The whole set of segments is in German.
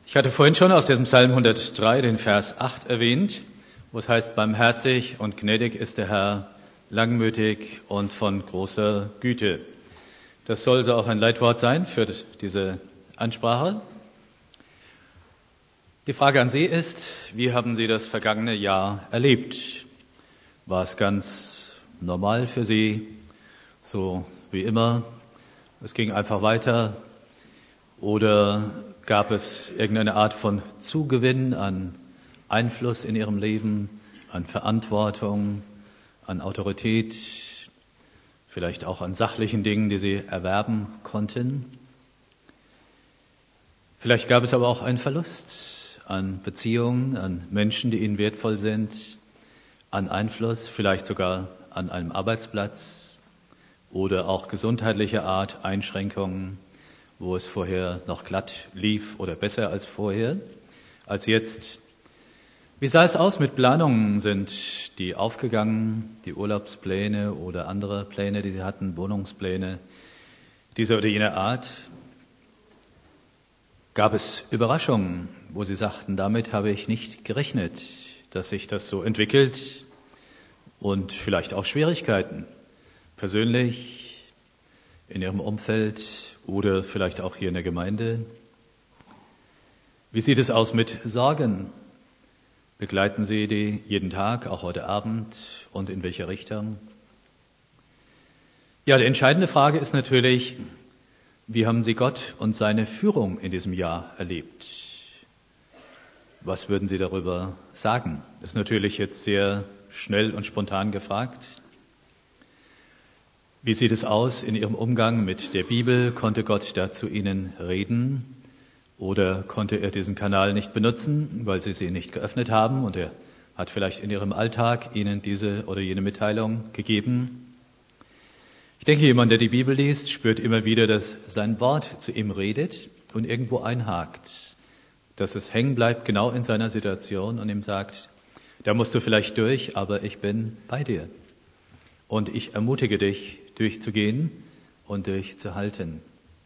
Ich hatte vorhin schon aus dem Psalm 103 den Vers 8 erwähnt, wo es heißt, barmherzig und gnädig ist der Herr, langmütig und von großer Güte. Das soll so auch ein Leitwort sein für diese Ansprache. Die Frage an Sie ist, wie haben Sie das vergangene Jahr erlebt? War es ganz normal für Sie, so wie immer? Es ging einfach weiter? Oder gab es irgendeine Art von Zugewinn an Einfluss in Ihrem Leben, an Verantwortung, an Autorität, vielleicht auch an sachlichen Dingen, die Sie erwerben konnten? Vielleicht gab es aber auch einen Verlust an Beziehungen, an Menschen, die Ihnen wertvoll sind, an Einfluss, vielleicht sogar an einem Arbeitsplatz oder auch gesundheitlicher Art Einschränkungen, wo es vorher noch glatt lief oder besser als vorher, als jetzt. Wie sah es aus mit Planungen? Sind die aufgegangen, die Urlaubspläne oder andere Pläne, die Sie hatten, Wohnungspläne dieser oder jener Art? Gab es Überraschungen, wo Sie sagten, damit habe ich nicht gerechnet, dass sich das so entwickelt, und vielleicht auch Schwierigkeiten, persönlich, in Ihrem Umfeld oder vielleicht auch hier in der Gemeinde? Wie sieht es aus mit Sorgen? Begleiten Sie die jeden Tag, auch heute Abend, und in welche Richtung? Ja, die entscheidende Frage ist natürlich, wie haben Sie Gott und seine Führung in diesem Jahr erlebt? Was würden Sie darüber sagen? Das ist natürlich jetzt sehr schnell und spontan gefragt. Wie sieht es aus in Ihrem Umgang mit der Bibel? Konnte Gott da zu Ihnen reden? Oder konnte er diesen Kanal nicht benutzen, weil Sie sie nicht geöffnet haben, und er hat vielleicht in Ihrem Alltag Ihnen diese oder jene Mitteilung gegeben? Ich denke, jemand, der die Bibel liest, spürt immer wieder, dass sein Wort zu ihm redet und irgendwo einhakt, dass es hängen bleibt genau in seiner Situation und ihm sagt, da musst du vielleicht durch, aber ich bin bei dir. Und ich ermutige dich, durchzugehen und durchzuhalten.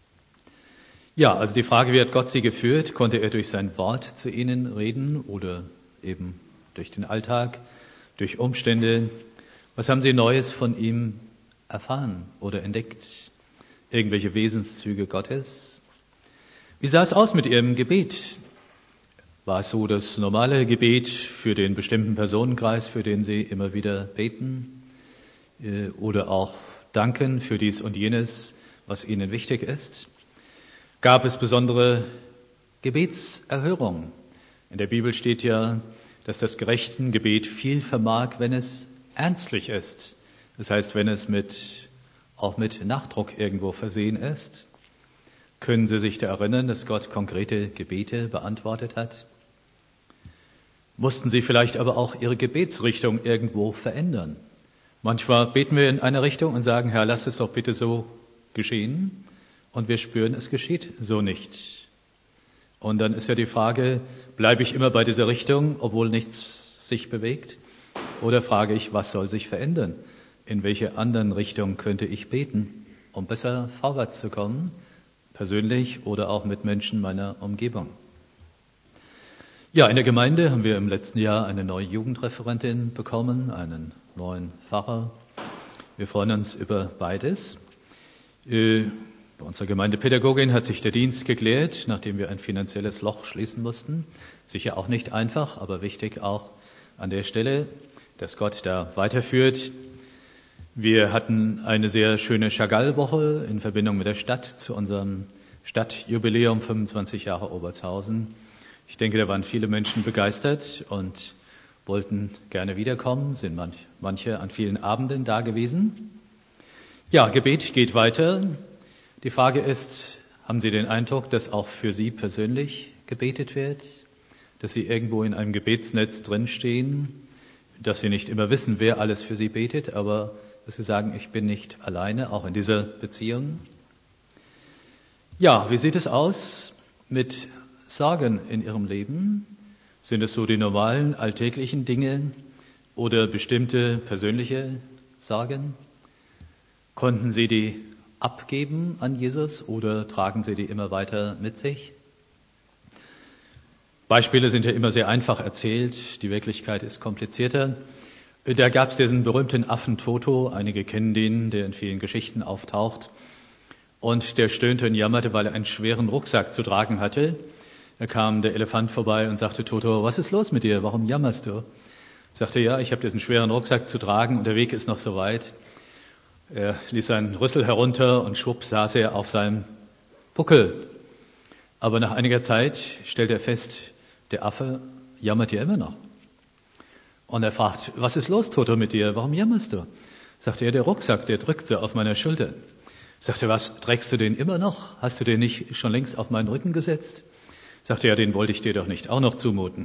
Ja, also die Frage, wie hat Gott Sie geführt? Konnte er durch sein Wort zu Ihnen reden oder eben durch den Alltag, durch Umstände? Was haben Sie Neues von ihm erfahren oder entdeckt? Irgendwelche Wesenszüge Gottes? Wie sah es aus mit Ihrem Gebet? War es so das normale Gebet für den bestimmten Personenkreis, für den Sie immer wieder beten? Oder auch danken für dies und jenes, was Ihnen wichtig ist? Gab es besondere Gebetserhörung? In der Bibel steht ja, dass das gerechte Gebet viel vermag, wenn es ernstlich ist. Das heißt, wenn es auch mit Nachdruck irgendwo versehen ist. Können Sie sich da erinnern, dass Gott konkrete Gebete beantwortet hat? Mussten Sie vielleicht aber auch Ihre Gebetsrichtung irgendwo verändern? Manchmal beten wir in eine Richtung und sagen, Herr, lass es doch bitte so geschehen. Und wir spüren, es geschieht so nicht. Und dann ist ja die Frage, bleibe ich immer bei dieser Richtung, obwohl nichts sich bewegt? Oder frage ich, was soll sich verändern? In welche anderen Richtung könnte ich beten, um besser vorwärts zu kommen, persönlich oder auch mit Menschen meiner Umgebung? Ja, in der Gemeinde haben wir im letzten Jahr eine neue Jugendreferentin bekommen, einen neuen Pfarrer. Wir freuen uns über beides. Bei unserer Gemeindepädagogin hat sich der Dienst geklärt, nachdem wir ein finanzielles Loch schließen mussten. Sicher auch nicht einfach, aber wichtig auch an der Stelle, dass Gott da weiterführt. Wir hatten eine sehr schöne Chagall-Woche in Verbindung mit der Stadt zu unserem Stadtjubiläum 25 Jahre Obertshausen. Ich denke, da waren viele Menschen begeistert und wollten gerne wiederkommen, sind manche an vielen Abenden da gewesen. Ja, Gebet geht weiter. Die Frage ist, haben Sie den Eindruck, dass auch für Sie persönlich gebetet wird? Dass Sie irgendwo in einem Gebetsnetz drinstehen? Dass Sie nicht immer wissen, wer alles für Sie betet, aber dass Sie sagen, ich bin nicht alleine, auch in dieser Beziehung? Ja, wie sieht es aus mit Sorgen in Ihrem Leben? Sind es so die normalen, alltäglichen Dinge oder bestimmte persönliche Sorgen? Konnten Sie die abgeben an Jesus oder tragen Sie die immer weiter mit sich? Beispiele sind ja immer sehr einfach erzählt, die Wirklichkeit ist komplizierter. Da gab es diesen berühmten Affen Toto, einige kennen den, der in vielen Geschichten auftaucht. Und der stöhnte und jammerte, weil er einen schweren Rucksack zu tragen hatte. Da kam der Elefant vorbei und sagte, Toto, was ist los mit dir, warum jammerst du? Sagte, ja, ich habe diesen schweren Rucksack zu tragen und der Weg ist noch so weit. Er ließ seinen Rüssel herunter und schwupp saß er auf seinem Buckel. Aber nach einiger Zeit stellte er fest, der Affe jammert ja immer noch. Und er fragt, was ist los, Toto, mit dir? Warum jammerst du? Sagte er, der Rucksack, der drückt so auf meiner Schulter. Sagte er, was, trägst du den immer noch? Hast du den nicht schon längst auf meinen Rücken gesetzt? Sagte er, ja, den wollte ich dir doch nicht auch noch zumuten.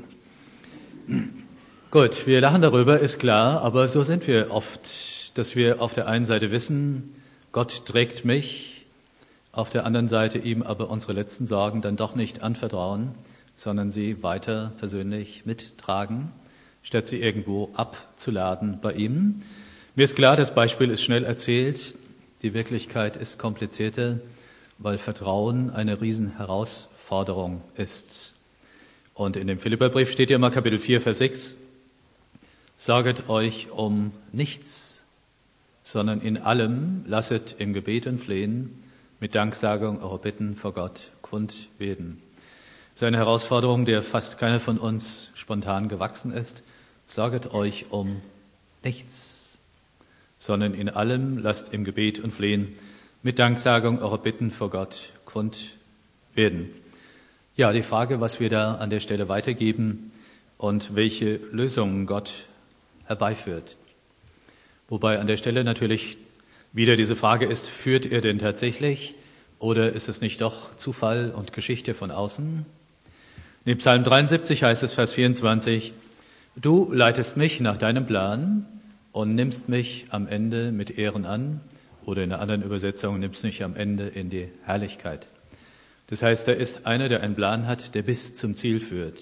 Gut, wir lachen darüber, ist klar, aber so sind wir oft, dass wir auf der einen Seite wissen, Gott trägt mich, auf der anderen Seite ihm aber unsere letzten Sorgen dann doch nicht anvertrauen, sondern sie weiter persönlich mittragen, statt sie irgendwo abzuladen bei ihm. Mir ist klar, das Beispiel ist schnell erzählt, die Wirklichkeit ist komplizierter, weil Vertrauen eine Riesenherausforderung ist. Und in dem Philipperbrief steht ja mal Kapitel 4, Vers 6, sorget euch um nichts, sondern in allem lasset im Gebet und Flehen mit Danksagung eure Bitten vor Gott kund werden. Das ist eine Herausforderung, der fast keiner von uns spontan gewachsen ist. Sorget euch um nichts, sondern in allem lasst im Gebet und Flehen mit Danksagung eure Bitten vor Gott kund werden. Ja, die Frage, was wir da an der Stelle weitergeben und welche Lösungen Gott herbeiführt. Wobei an der Stelle natürlich wieder diese Frage ist, führt er denn tatsächlich oder ist es nicht doch Zufall und Geschichte von außen? In Psalm 73 heißt es, Vers 24, du leitest mich nach deinem Plan und nimmst mich am Ende mit Ehren an, oder in einer anderen Übersetzung, nimmst mich am Ende in die Herrlichkeit. Das heißt, da ist einer, der einen Plan hat, der bis zum Ziel führt.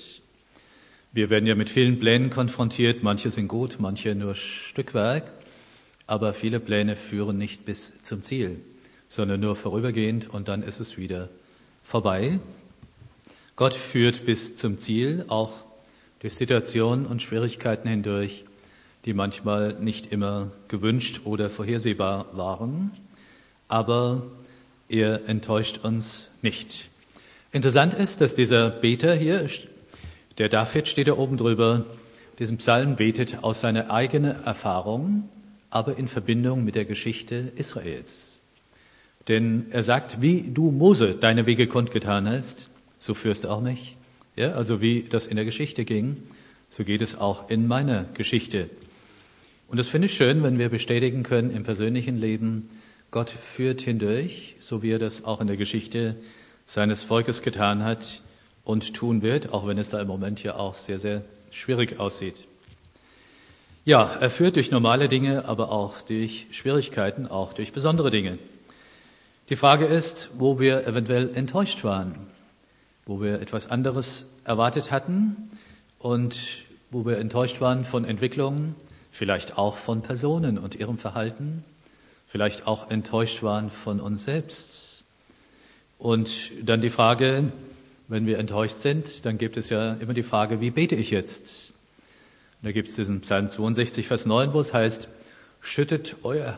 Wir werden ja mit vielen Plänen konfrontiert, manche sind gut, manche nur Stückwerk, aber viele Pläne führen nicht bis zum Ziel, sondern nur vorübergehend und dann ist es wieder vorbei. Gott führt bis zum Ziel, auch durch Situationen und Schwierigkeiten hindurch, die manchmal nicht immer gewünscht oder vorhersehbar waren, aber er enttäuscht uns nicht. Interessant ist, dass dieser Beter hier, der David steht da oben drüber, diesen Psalm betet aus seiner eigenen Erfahrung, aber in Verbindung mit der Geschichte Israels. Denn er sagt, wie du Mose deine Wege kundgetan hast, so führst du auch mich. Ja, also wie das in der Geschichte ging, so geht es auch in meiner Geschichte. Und das finde ich schön, wenn wir bestätigen können im persönlichen Leben, Gott führt hindurch, so wie er das auch in der Geschichte seines Volkes getan hat und tun wird, auch wenn es da im Moment ja auch sehr, sehr schwierig aussieht. Ja, er führt durch normale Dinge, aber auch durch Schwierigkeiten, auch durch besondere Dinge. Die Frage ist, wo wir eventuell enttäuscht waren, wo wir etwas anderes erwartet hatten und wo wir enttäuscht waren von Entwicklungen, vielleicht auch von Personen und ihrem Verhalten, vielleicht auch enttäuscht waren von uns selbst. Und dann die Frage, wenn wir enttäuscht sind, dann gibt es ja immer die Frage, wie bete ich jetzt? Und da gibt es diesen Psalm 62, Vers 9, wo es heißt, schüttet euer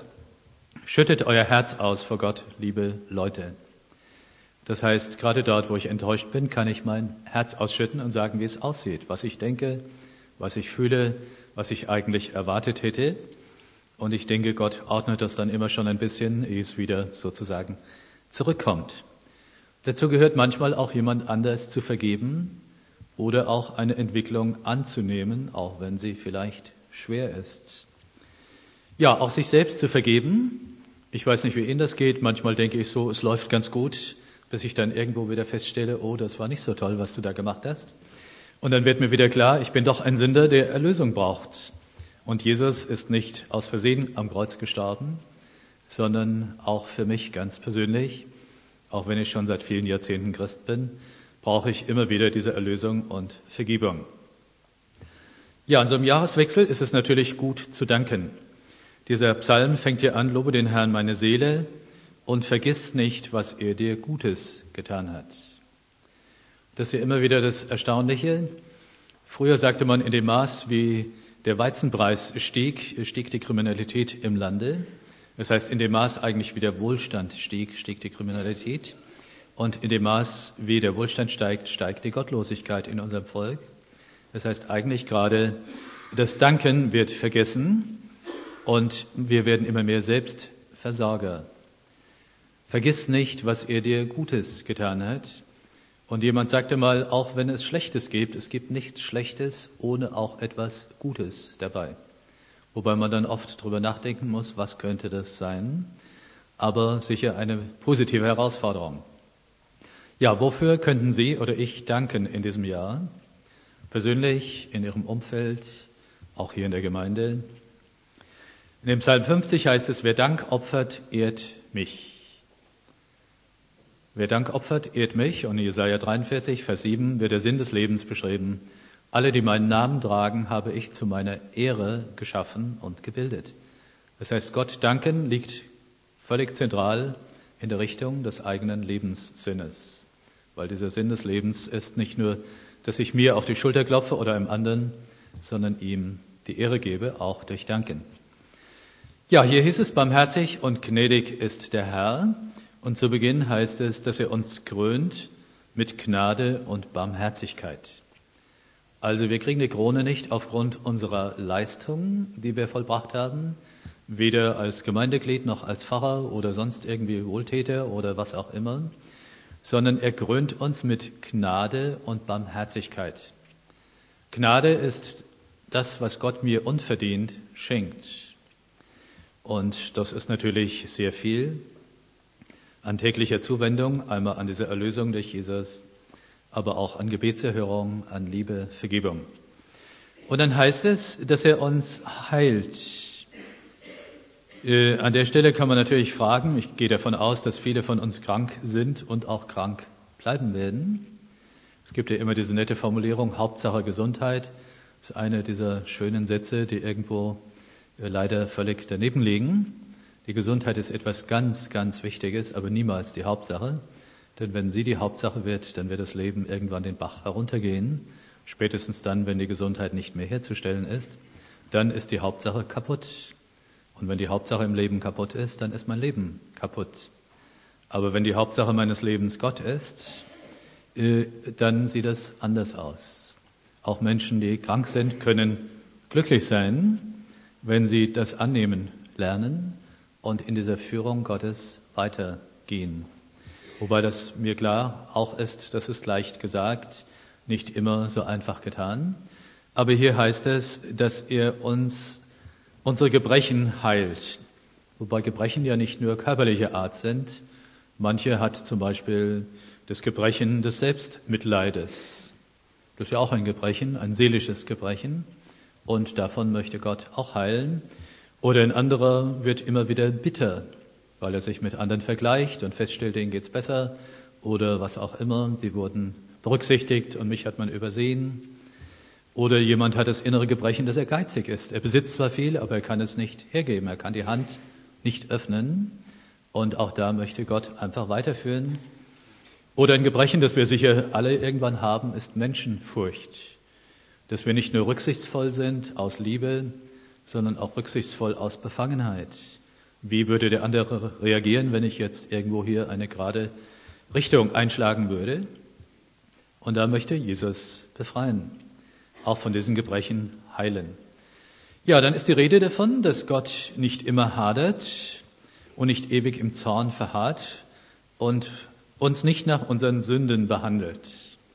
Herz aus vor Gott, liebe Leute. Das heißt, gerade dort, wo ich enttäuscht bin, kann ich mein Herz ausschütten und sagen, wie es aussieht, was ich denke, was ich fühle, was ich eigentlich erwartet hätte. Und ich denke, Gott ordnet das dann immer schon ein bisschen, ehe es wieder sozusagen zurückkommt. Dazu gehört manchmal auch jemand anders zu vergeben oder auch eine Entwicklung anzunehmen, auch wenn sie vielleicht schwer ist. Ja, auch sich selbst zu vergeben. Ich weiß nicht, wie Ihnen das geht. Manchmal denke ich so, es läuft ganz gut, bis ich dann irgendwo wieder feststelle, oh, das war nicht so toll, was du da gemacht hast. Und dann wird mir wieder klar, ich bin doch ein Sünder, der Erlösung braucht. Und Jesus ist nicht aus Versehen am Kreuz gestorben, sondern auch für mich ganz persönlich. Auch wenn ich schon seit vielen Jahrzehnten Christ bin, brauche ich immer wieder diese Erlösung und Vergebung. Ja, an so einem Jahreswechsel ist es natürlich gut zu danken. Dieser Psalm fängt hier an, lobe den Herrn meine Seele und vergiss nicht, was er dir Gutes getan hat. Das ist ja immer wieder das Erstaunliche. Früher sagte man, in dem Maß, wie der Weizenpreis stieg die Kriminalität im Lande. Das heißt, in dem Maß eigentlich, wie der Wohlstand stieg die Kriminalität. Und in dem Maß, wie der Wohlstand steigt die Gottlosigkeit in unserem Volk. Das heißt, eigentlich gerade das Danken wird vergessen und wir werden immer mehr Selbstversorger. Vergiss nicht, was er dir Gutes getan hat. Und jemand sagte mal, auch wenn es Schlechtes gibt, es gibt nichts Schlechtes ohne auch etwas Gutes dabei. Wobei man dann oft drüber nachdenken muss, was könnte das sein? Aber sicher eine positive Herausforderung. Ja, wofür könnten Sie oder ich danken in diesem Jahr? Persönlich, in Ihrem Umfeld, auch hier in der Gemeinde. In dem Psalm 50 heißt es, wer Dank opfert, ehrt mich. Wer Dank opfert, ehrt mich. Und in Jesaja 43, Vers 7 wird der Sinn des Lebens beschrieben. Alle, die meinen Namen tragen, habe ich zu meiner Ehre geschaffen und gebildet. Das heißt, Gott danken liegt völlig zentral in der Richtung des eigenen Lebenssinnes. Weil dieser Sinn des Lebens ist nicht nur, dass ich mir auf die Schulter klopfe oder einem anderen, sondern ihm die Ehre gebe, auch durch Danken. Ja, hier hieß es, barmherzig und gnädig ist der Herr. Und zu Beginn heißt es, dass er uns krönt mit Gnade und Barmherzigkeit. Also wir kriegen die Krone nicht aufgrund unserer Leistungen, die wir vollbracht haben, weder als Gemeindeglied noch als Pfarrer oder sonst irgendwie Wohltäter oder was auch immer, sondern er krönt uns mit Gnade und Barmherzigkeit. Gnade ist das, was Gott mir unverdient schenkt. Und das ist natürlich sehr viel an täglicher Zuwendung, einmal an diese Erlösung durch Jesus, aber auch an Gebetserhörung, an Liebe, Vergebung. Und dann heißt es, dass er uns heilt. An der Stelle kann man natürlich fragen, ich gehe davon aus, dass viele von uns krank sind und auch krank bleiben werden. Es gibt ja immer diese nette Formulierung, Hauptsache Gesundheit. Das ist einer dieser schönen Sätze, die irgendwo leider völlig daneben liegen. Die Gesundheit ist etwas ganz, ganz Wichtiges, aber niemals die Hauptsache. Denn wenn sie die Hauptsache wird, dann wird das Leben irgendwann den Bach heruntergehen. Spätestens dann, wenn die Gesundheit nicht mehr herzustellen ist, dann ist die Hauptsache kaputt. Und wenn die Hauptsache im Leben kaputt ist, dann ist mein Leben kaputt. Aber wenn die Hauptsache meines Lebens Gott ist, dann sieht es anders aus. Auch Menschen, die krank sind, können glücklich sein, wenn sie das annehmen lernen und in dieser Führung Gottes weitergehen. Wobei das mir klar auch ist, das ist leicht gesagt, nicht immer so einfach getan. Aber hier heißt es, dass er uns unsere Gebrechen heilt. Wobei Gebrechen ja nicht nur körperlicher Art sind. Manche hat zum Beispiel das Gebrechen des Selbstmitleides. Das ist ja auch ein Gebrechen, ein seelisches Gebrechen. Und davon möchte Gott auch heilen. Oder ein anderer wird immer wieder bitter, weil er sich mit anderen vergleicht und feststellt, denen geht's besser. Oder was auch immer, die wurden berücksichtigt und mich hat man übersehen. Oder jemand hat das innere Gebrechen, dass er geizig ist. Er besitzt zwar viel, aber er kann es nicht hergeben. Er kann die Hand nicht öffnen. Und auch da möchte Gott einfach weiterführen. Oder ein Gebrechen, das wir sicher alle irgendwann haben, ist Menschenfurcht. Dass wir nicht nur rücksichtsvoll sind aus Liebe, sondern auch rücksichtsvoll aus Befangenheit. Wie würde der andere reagieren, wenn ich jetzt irgendwo hier eine gerade Richtung einschlagen würde? Und da möchte Jesus befreien, auch von diesen Gebrechen heilen. Ja, dann ist die Rede davon, dass Gott nicht immer hadert und nicht ewig im Zorn verharrt und uns nicht nach unseren Sünden behandelt.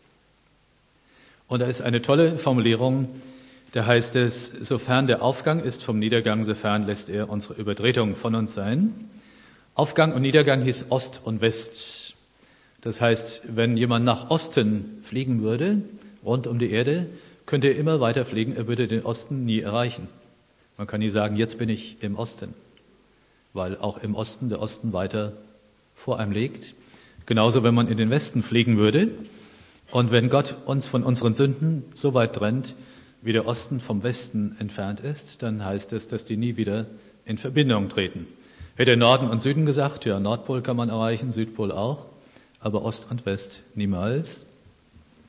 Und da ist eine tolle Formulierung, da heißt es, sofern der Aufgang ist vom Niedergang, sofern lässt er unsere Übertretungen von uns sein. Aufgang und Niedergang hieß Ost und West. Das heißt, wenn jemand nach Osten fliegen würde, rund um die Erde, könnte er immer weiter fliegen, er würde den Osten nie erreichen. Man kann nie sagen, jetzt bin ich im Osten, weil auch im Osten der Osten weiter vor einem liegt. Genauso, wenn man in den Westen fliegen würde und wenn Gott uns von unseren Sünden so weit trennt, wie der Osten vom Westen entfernt ist, dann heißt es, dass die nie wieder in Verbindung treten. Hätte er Norden und Süden gesagt, ja, Nordpol kann man erreichen, Südpol auch, aber Ost und West niemals.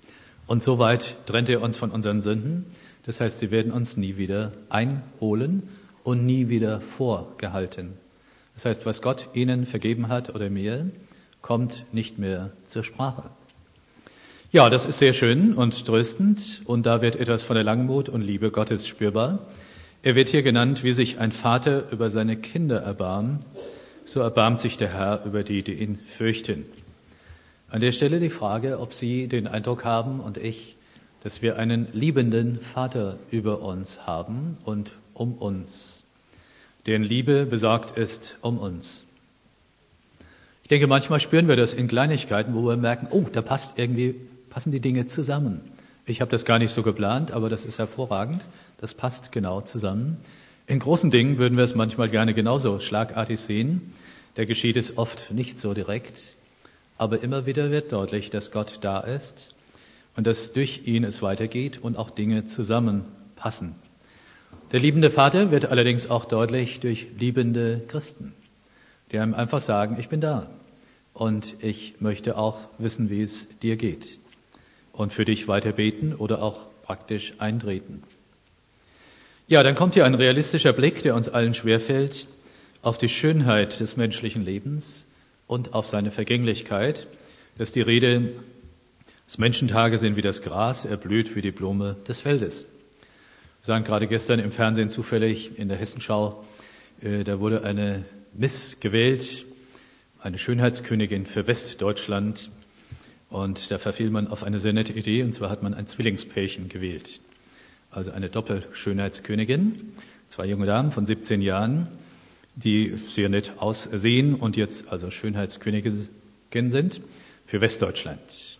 Und so weit trennt er uns von unseren Sünden. Das heißt, sie werden uns nie wieder einholen und nie wieder vorgehalten. Das heißt, was Gott ihnen vergeben hat oder mir, kommt nicht mehr zur Sprache. Ja, das ist sehr schön und tröstend und da wird etwas von der Langmut und Liebe Gottes spürbar. Er wird hier genannt, wie sich ein Vater über seine Kinder erbarmt, so erbarmt sich der Herr über die, die ihn fürchten. An der Stelle die Frage, ob Sie den Eindruck haben und ich, dass wir einen liebenden Vater über uns haben und um uns, deren Liebe besorgt ist um uns. Ich denke, manchmal spüren wir das in Kleinigkeiten, wo wir merken, oh, da passen die Dinge zusammen. Ich habe das gar nicht so geplant, aber das ist hervorragend. Das passt genau zusammen. In großen Dingen würden wir es manchmal gerne genauso schlagartig sehen. Da geschieht es oft nicht so direkt. Aber immer wieder wird deutlich, dass Gott da ist und dass durch ihn es weitergeht und auch Dinge zusammenpassen. Der liebende Vater wird allerdings auch deutlich durch liebende Christen, die einem einfach sagen, ich bin da und ich möchte auch wissen, wie es dir geht und für dich weiter beten oder auch praktisch eintreten. Ja, dann kommt hier ein realistischer Blick, der uns allen schwerfällt, auf die Schönheit des menschlichen Lebens und auf seine Vergänglichkeit. Das ist die Rede, das Menschentage sind wie das Gras, er blüht wie die Blume des Feldes. Wir sahen gerade gestern im Fernsehen zufällig in der Hessenschau, da wurde eine Miss gewählt, eine Schönheitskönigin für Westdeutschland. Und da verfiel man auf eine sehr nette Idee, und zwar hat man ein Zwillingspärchen gewählt. Also eine Doppelschönheitskönigin, 2 junge Damen von 17 Jahren, die sehr nett aussehen und jetzt also Schönheitskönigin sind für Westdeutschland.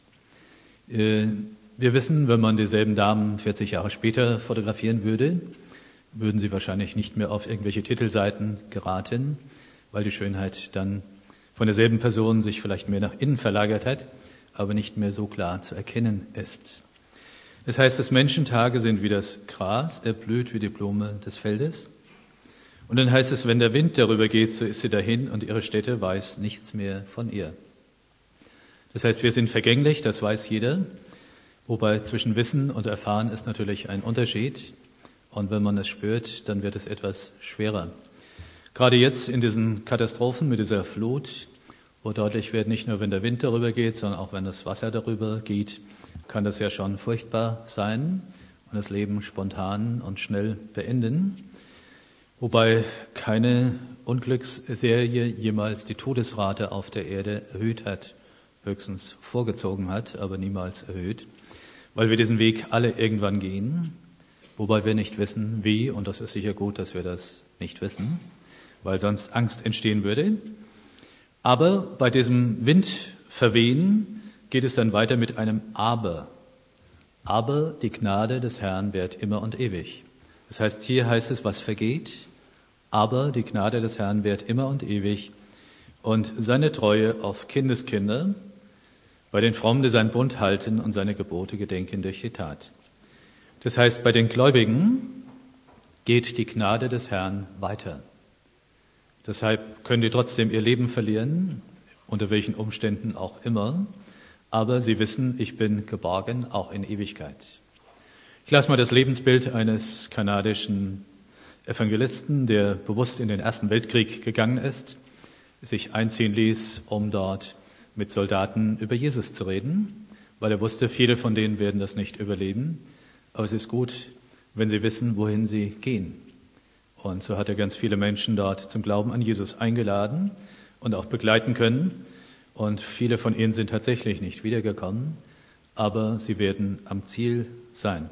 Wir wissen, wenn man dieselben Damen 40 Jahre später fotografieren würde, würden sie wahrscheinlich nicht mehr auf irgendwelche Titelseiten geraten, weil die Schönheit dann von derselben Person sich vielleicht mehr nach innen verlagert hat, aber nicht mehr so klar zu erkennen ist. Das heißt, das Menschentage sind wie das Gras, er blüht wie die Blume des Feldes. Und dann heißt es, wenn der Wind darüber geht, so ist sie dahin und ihre Stätte weiß nichts mehr von ihr. Das heißt, wir sind vergänglich, das weiß jeder, wobei zwischen Wissen und Erfahren ist natürlich ein Unterschied. Und wenn man es spürt, dann wird es etwas schwerer. Gerade jetzt in diesen Katastrophen mit dieser Flut, wo deutlich wird, nicht nur wenn der Wind darüber geht, sondern auch wenn das Wasser darüber geht, kann das ja schon furchtbar sein und das Leben spontan und schnell beenden. Wobei keine Unglücksserie jemals die Todesrate auf der Erde erhöht hat, höchstens vorgezogen hat, aber niemals erhöht, weil wir diesen Weg alle irgendwann gehen, wobei wir nicht wissen, wie, und das ist sicher gut, dass wir das nicht wissen, weil sonst Angst entstehen würde. Aber bei diesem Windverwehen geht es dann weiter mit einem Aber. Aber die Gnade des Herrn währt immer und ewig. Das heißt, hier heißt es, was vergeht, aber die Gnade des Herrn währt immer und ewig und seine Treue auf Kindeskinder, bei den Frommen, die seinen Bund halten und seine Gebote gedenken durch die Tat. Das heißt, bei den Gläubigen geht die Gnade des Herrn weiter. Deshalb können die trotzdem ihr Leben verlieren, unter welchen Umständen auch immer, aber sie wissen, ich bin geborgen, auch in Ewigkeit. Ich lasse mal das Lebensbild eines kanadischen Evangelisten, der bewusst in den Ersten Weltkrieg gegangen ist, sich einziehen ließ, um dort mit Soldaten über Jesus zu reden, weil er wusste, viele von denen werden das nicht überleben. Aber es ist gut, wenn sie wissen, wohin sie gehen. Und so hat er ganz viele Menschen dort zum Glauben an Jesus eingeladen und auch begleiten können. Und viele von ihnen sind tatsächlich nicht wiedergekommen, aber sie werden am Ziel sein.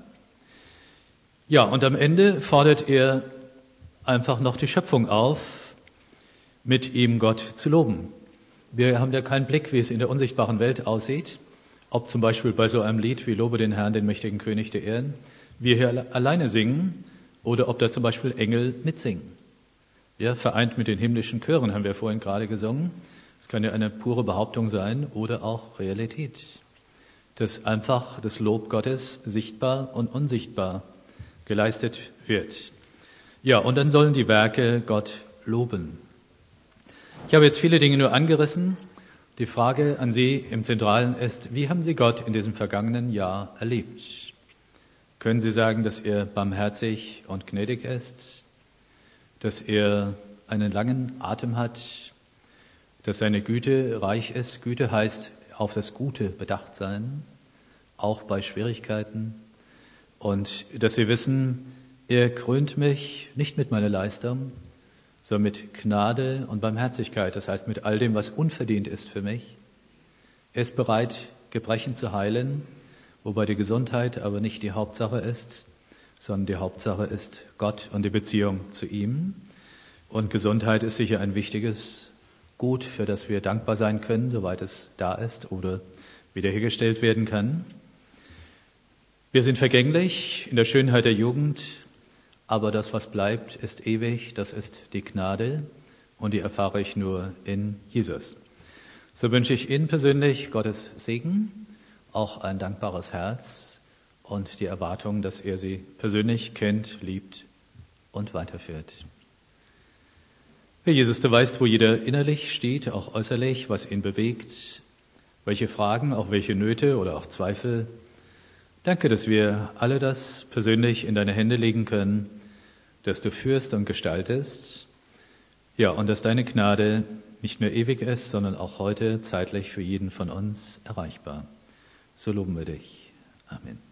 Ja, und am Ende fordert er einfach noch die Schöpfung auf, mit ihm Gott zu loben. Wir haben ja keinen Blick, wie es in der unsichtbaren Welt aussieht, ob zum Beispiel bei so einem Lied wie Lobe den Herrn, den mächtigen König der Erden, wir hier alleine singen oder ob da zum Beispiel Engel mitsingen. Ja, vereint mit den himmlischen Chören haben wir vorhin gerade gesungen. Es kann ja eine pure Behauptung sein oder auch Realität, dass einfach das Lob Gottes sichtbar und unsichtbar geleistet wird. Ja, und dann sollen die Werke Gott loben. Ich habe jetzt viele Dinge nur angerissen, Die Frage an Sie im Zentralen ist, wie haben Sie Gott in diesem vergangenen Jahr erlebt? Können Sie sagen, dass er barmherzig und gnädig ist, dass er einen langen Atem hat, dass seine Güte reich ist? Güte heißt auf das Gute bedacht sein, auch bei Schwierigkeiten. Und dass Sie wissen, er krönt mich nicht mit meiner Leistung, sondern mit Gnade und Barmherzigkeit, das heißt mit all dem, was unverdient ist für mich. Er ist bereit, Gebrechen zu heilen, wobei die Gesundheit aber nicht die Hauptsache ist, sondern die Hauptsache ist Gott und die Beziehung zu ihm. Und Gesundheit ist sicher ein wichtiges Gut, für das wir dankbar sein können, soweit es da ist oder wiederhergestellt werden kann. Wir sind vergänglich in der Schönheit der Jugend, aber das, was bleibt, ist ewig, das ist die Gnade und die erfahre ich nur in Jesus. So wünsche ich Ihnen persönlich Gottes Segen, auch ein dankbares Herz und die Erwartung, dass er Sie persönlich kennt, liebt und weiterführt. Herr Jesus, du weißt, wo jeder innerlich steht, auch äußerlich, was ihn bewegt, welche Fragen, auch welche Nöte oder auch Zweifel. Danke, dass wir alle das persönlich in deine Hände legen können, dass du führst und gestaltest. Ja, und dass deine Gnade nicht nur ewig ist, sondern auch heute zeitlich für jeden von uns erreichbar. So loben wir dich. Amen.